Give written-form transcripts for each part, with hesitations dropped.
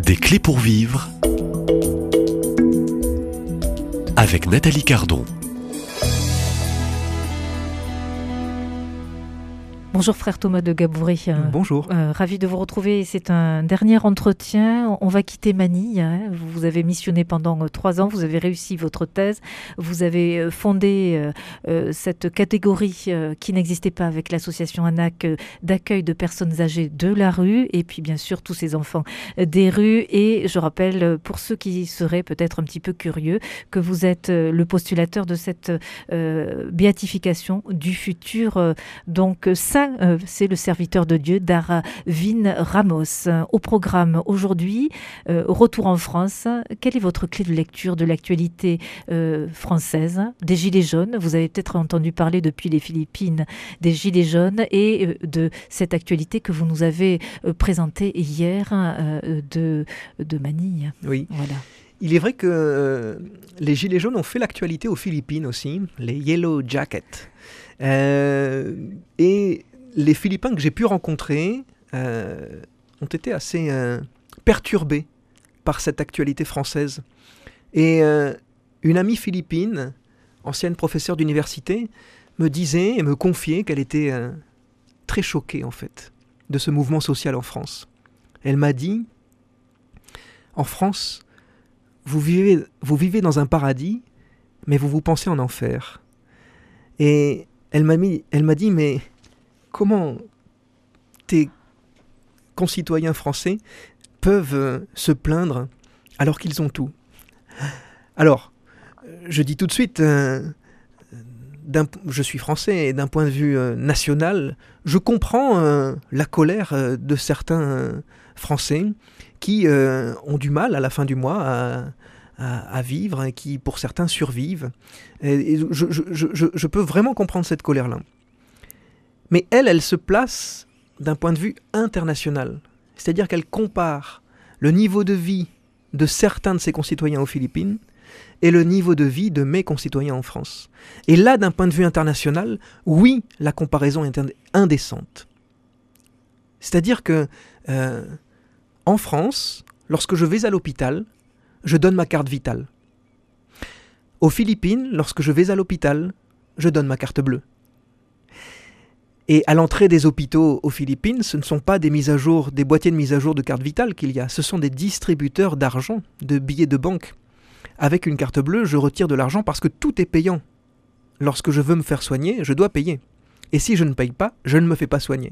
Des clés pour vivre avec Nathalie Cardon. Bonjour frère Thomas de Gaboury. Bonjour. Ravi de vous retrouver. C'est un dernier entretien. On va quitter Manille. Vous avez missionné pendant 3 ans. Vous avez réussi votre thèse. Vous avez fondé cette catégorie qui n'existait pas avec l'association ANAC d'accueil de personnes âgées de la rue et puis bien sûr tous ces enfants des rues. Et je rappelle pour ceux qui seraient peut-être un petit peu curieux que vous êtes le postulateur de cette béatification du futur donc saint. C'est le serviteur de Dieu, Daravin Ramos. Au programme aujourd'hui, retour en France. Quelle est votre clé de lecture de l'actualité française, des Gilets jaunes? Vous avez peut-être entendu parler depuis les Philippines des Gilets jaunes et de cette actualité que vous nous avez présentée hier de Manille. Oui. Voilà. Il est vrai que les Gilets jaunes ont fait l'actualité aux Philippines aussi, les Yellow Jackets. Et les Philippins que j'ai pu rencontrer ont été assez perturbés par cette actualité française. Et une amie philippine, ancienne professeure d'université, me disait et me confiait qu'elle était très choquée en fait de ce mouvement social en France. Elle m'a dit, en France, vous vivez dans un paradis, mais vous pensez en enfer. Et elle m'a dit, mais comment tes concitoyens français peuvent se plaindre alors qu'ils ont tout? Alors, je dis tout de suite, je suis français et d'un point de vue national, je comprends la colère de certains Français qui ont du mal à la fin du mois à vivre et qui, pour certains, survivent. Et je peux vraiment comprendre cette colère-là. Mais elle se place d'un point de vue international. C'est-à-dire qu'elle compare le niveau de vie de certains de ses concitoyens aux Philippines et le niveau de vie de mes concitoyens en France. Et là, d'un point de vue international, oui, la comparaison est indécente. C'est-à-dire que en France, lorsque je vais à l'hôpital, je donne ma carte vitale. Aux Philippines, lorsque je vais à l'hôpital, je donne ma carte bleue. Et à l'entrée des hôpitaux aux Philippines, ce ne sont pas des boîtiers de mise à jour de carte vitale qu'il y a, ce sont des distributeurs d'argent, de billets de banque. Avec une carte bleue, je retire de l'argent parce que tout est payant. Lorsque je veux me faire soigner, je dois payer. Et si je ne paye pas, je ne me fais pas soigner.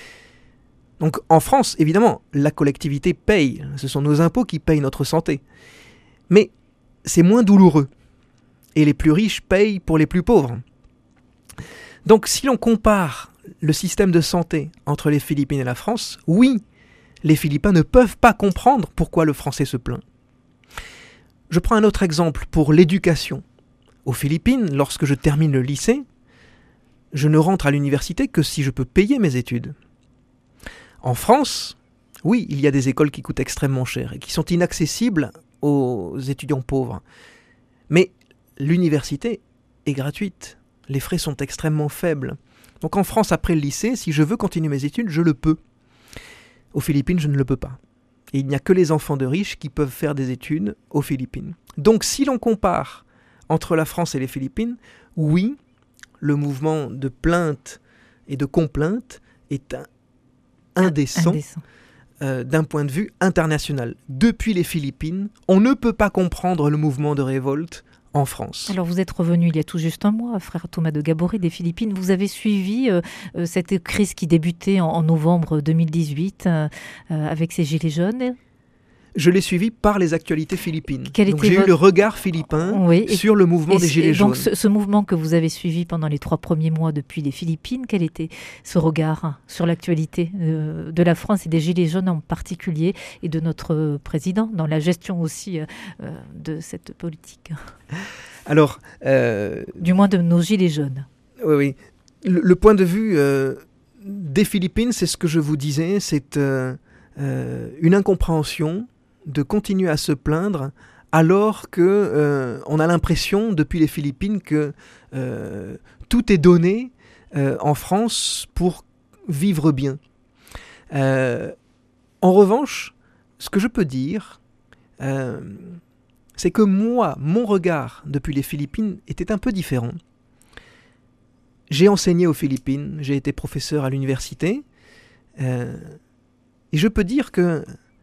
Donc en France, évidemment, la collectivité paye. Ce sont nos impôts qui payent notre santé. Mais c'est moins douloureux. Et les plus riches payent pour les plus pauvres. Donc si l'on compare le système de santé entre les Philippines et la France, oui, les Philippins ne peuvent pas comprendre pourquoi le Français se plaint. Je prends un autre exemple pour l'éducation. Aux Philippines, lorsque je termine le lycée, je ne rentre à l'université que si je peux payer mes études. En France, oui, il y a des écoles qui coûtent extrêmement cher et qui sont inaccessibles aux étudiants pauvres. Mais l'université est gratuite. Les frais sont extrêmement faibles. Donc en France, après le lycée, si je veux continuer mes études, je le peux. Aux Philippines, je ne le peux pas. Et il n'y a que les enfants de riches qui peuvent faire des études aux Philippines. Donc si l'on compare entre la France et les Philippines, oui, le mouvement de plainte et de complainte est indécent. D'un point de vue international. Depuis les Philippines, on ne peut pas comprendre le mouvement de révolte en France. Alors vous êtes revenu il y a tout juste un mois, frère Thomas de Gaboury des Philippines. Vous avez suivi cette crise qui débutait en novembre 2018 avec ces Gilets jaunes. Je l'ai suivi par les actualités philippines. Donc j'ai eu le regard philippin sur le mouvement des Gilets jaunes. Donc ce mouvement que vous avez suivi pendant les 3 premiers mois depuis les Philippines, quel était ce regard sur l'actualité de la France et des Gilets jaunes en particulier et de notre président dans la gestion aussi de cette politique? Alors, du moins de nos Gilets jaunes. Oui. Le point de vue des Philippines, c'est ce que je vous disais, c'est une incompréhension de continuer à se plaindre alors que on a l'impression depuis les Philippines que tout est donné en France pour vivre bien. En revanche, ce que je peux dire, c'est que moi, mon regard depuis les Philippines était un peu différent. J'ai enseigné aux Philippines, j'ai été professeur à l'université, et je peux dire que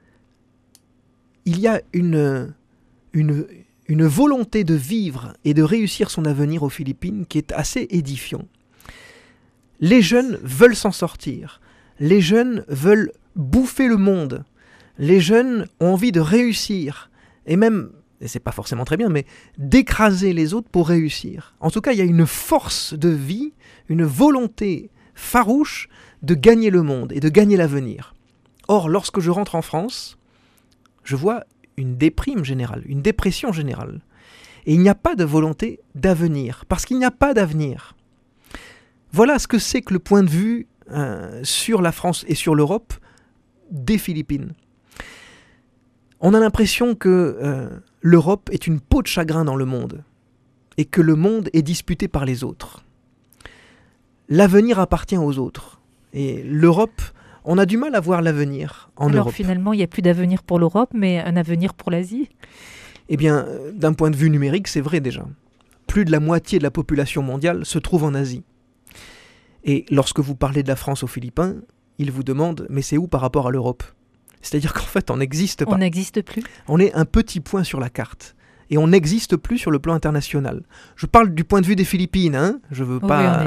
il y a une volonté de vivre et de réussir son avenir aux Philippines qui est assez édifiant. Les jeunes veulent s'en sortir, les jeunes veulent bouffer le monde, les jeunes ont envie de réussir, et même, et c'est pas forcément très bien, mais d'écraser les autres pour réussir. En tout cas, il y a une force de vie, une volonté farouche de gagner le monde et de gagner l'avenir. Or, lorsque je rentre en France, je vois une déprime générale, une dépression générale. Et il n'y a pas de volonté d'avenir, parce qu'il n'y a pas d'avenir. Voilà ce que c'est que le point de vue sur la France et sur l'Europe des Philippines. On a l'impression que l'Europe est une peau de chagrin dans le monde, et que le monde est disputé par les autres. L'avenir appartient aux autres. Et l'Europe, on a du mal à voir l'avenir en Europe. Alors finalement, il n'y a plus d'avenir pour l'Europe, mais un avenir pour l'Asie ? Eh bien, d'un point de vue numérique, c'est vrai déjà. Plus de la moitié de la population mondiale se trouve en Asie. Et lorsque vous parlez de la France aux Philippins, ils vous demandent « mais c'est où par rapport à l'Europe ?» C'est-à-dire qu'en fait, on n'existe pas. On n'existe plus. On est un petit point sur la carte. Et on n'existe plus sur le plan international. Je parle du point de vue des Philippines, hein. Je ne veux pas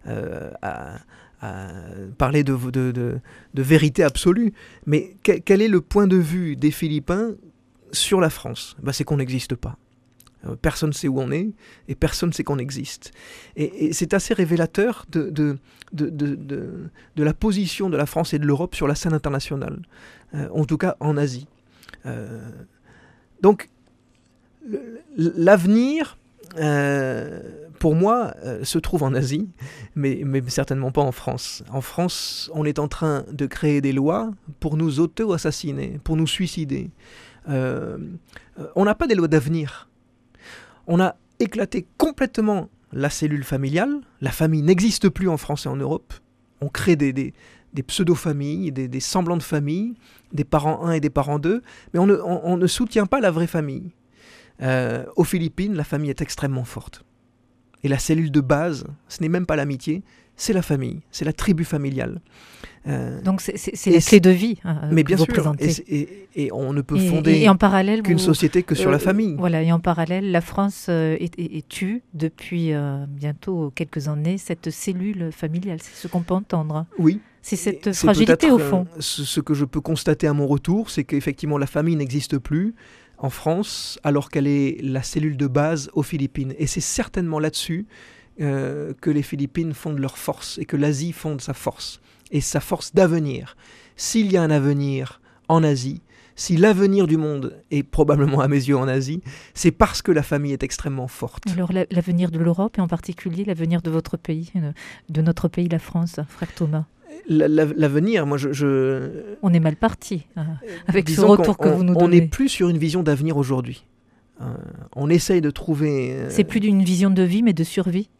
parler de vérité absolue. Mais quel est le point de vue des Philippins sur la France ? C'est qu'on n'existe pas. Personne ne sait où on est et personne ne sait qu'on existe. Et c'est assez révélateur de la position de la France et de l'Europe sur la scène internationale. En tout cas en Asie. Donc, l'avenir, pour moi, se trouve en Asie, mais certainement pas en France. En France, on est en train de créer des lois pour nous auto-assassiner, pour nous suicider. On n'a pas des lois d'avenir. On a éclaté complètement la cellule familiale. La famille n'existe plus en France et en Europe. On crée des pseudo-familles, des semblants de familles, des parents 1 et des parents 2, mais on ne soutient pas la vraie famille. Aux Philippines, la famille est extrêmement forte. Et la cellule de base, ce n'est même pas l'amitié, c'est la famille, c'est la tribu familiale. Donc c'est la clé de vie mais bien que vous sûr, présentez. Et on ne peut fonder qu'une société que sur la famille. Voilà, et en parallèle, la France tue depuis bientôt quelques années cette cellule familiale. C'est ce qu'on peut entendre. Oui. C'est cette fragilité au fond. Ce que je peux constater à mon retour, c'est qu'effectivement la famille n'existe plus en France, alors qu'elle est la cellule de base aux Philippines. Et c'est certainement là-dessus que les Philippines fondent leur force et que l'Asie fonde sa force. Et sa force d'avenir. S'il y a un avenir en Asie, si l'avenir du monde est probablement à mes yeux en Asie, c'est parce que la famille est extrêmement forte. Alors l'avenir de l'Europe et en particulier l'avenir de votre pays, de notre pays, la France, frère Thomas. L'avenir, moi On est mal parti avec ce retour que vous nous donnez. On n'est plus sur une vision d'avenir aujourd'hui. On essaye de trouver... C'est plus d'une vision de vie, mais de survie.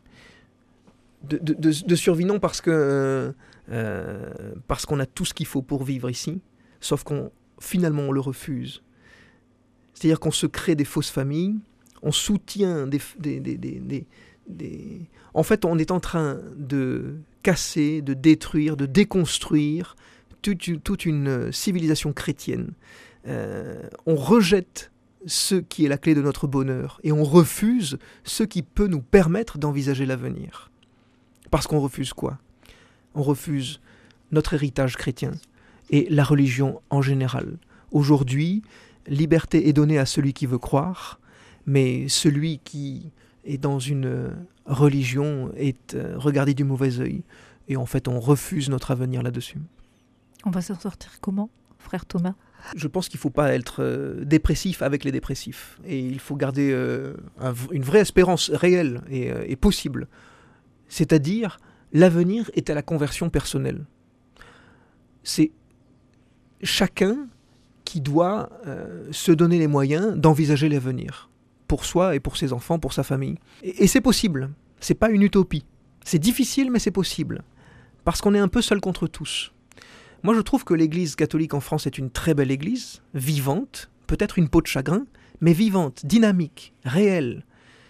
De survie, non, parce qu'on a tout ce qu'il faut pour vivre ici, sauf finalement on le refuse. C'est-à-dire qu'on se crée des fausses familles, on soutient En fait, on est en train de casser, de détruire, de déconstruire toute une civilisation chrétienne. On rejette ce qui est la clé de notre bonheur et on refuse ce qui peut nous permettre d'envisager l'avenir. Parce qu'on refuse quoi ? On refuse notre héritage chrétien et la religion en général. Aujourd'hui, liberté est donnée à celui qui veut croire, mais celui qui est dans une religion est regardé du mauvais œil. Et en fait, on refuse notre avenir là-dessus. On va s'en sortir comment, frère Thomas ? Je pense qu'il ne faut pas être dépressif avec les dépressifs. Et il faut garder une vraie espérance réelle et possible. C'est-à-dire, l'avenir est à la conversion personnelle. C'est chacun qui doit se donner les moyens d'envisager l'avenir, pour soi et pour ses enfants, pour sa famille. Et c'est possible, c'est pas une utopie. C'est difficile, mais c'est possible, parce qu'on est un peu seul contre tous. Moi, je trouve que l'Église catholique en France est une très belle Église, vivante, peut-être une peau de chagrin, mais vivante, dynamique, réelle.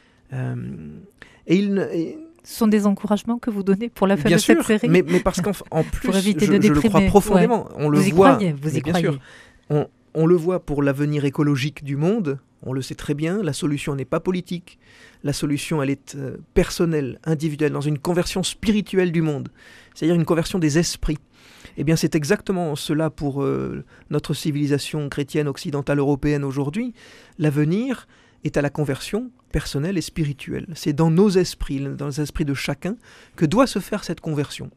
Ce sont des encouragements que vous donnez pour la fin de cette série. Mais parce qu'en plus, je le crois profondément. Ouais. On le voit. Vous y croyez. Sûr, on le voit pour l'avenir écologique du monde. On le sait très bien. La solution n'est pas politique. La solution, elle est personnelle, individuelle, dans une conversion spirituelle du monde. C'est-à-dire une conversion des esprits. Eh bien, c'est exactement cela pour notre civilisation chrétienne occidentale européenne aujourd'hui. L'avenir est à la conversion personnelle et spirituelle. C'est dans nos esprits, dans les esprits de chacun, que doit se faire cette conversion.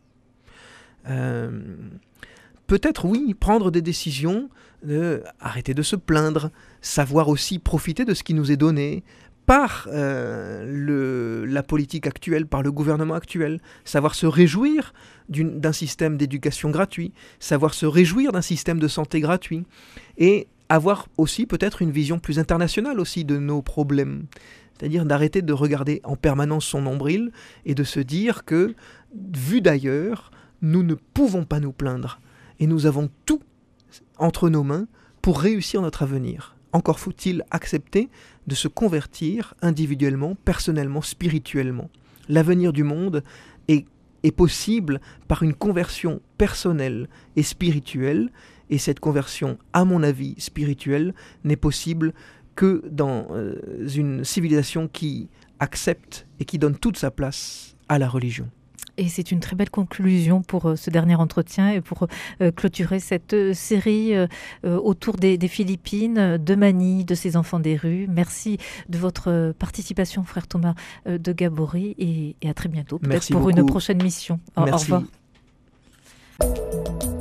Peut-être, oui, prendre des décisions, arrêter de se plaindre, savoir aussi profiter de ce qui nous est donné, par la politique actuelle, par le gouvernement actuel, savoir se réjouir d'un système d'éducation gratuit, savoir se réjouir d'un système de santé gratuit, et avoir aussi peut-être une vision plus internationale aussi de nos problèmes. C'est-à-dire d'arrêter de regarder en permanence son nombril et de se dire que, vu d'ailleurs, nous ne pouvons pas nous plaindre. Et nous avons tout entre nos mains pour réussir notre avenir. Encore faut-il accepter de se convertir individuellement, personnellement, spirituellement. L'avenir du monde est possible par une conversion personnelle et spirituelle, et cette conversion, à mon avis, spirituelle, n'est possible que dans une civilisation qui accepte et qui donne toute sa place à la religion. Et c'est une très belle conclusion pour ce dernier entretien et pour clôturer cette série autour des Philippines, de Manille, de ces enfants des rues. Merci de votre participation, frère Thomas de Gabory, et à très bientôt, peut-être pour une prochaine mission. Au revoir.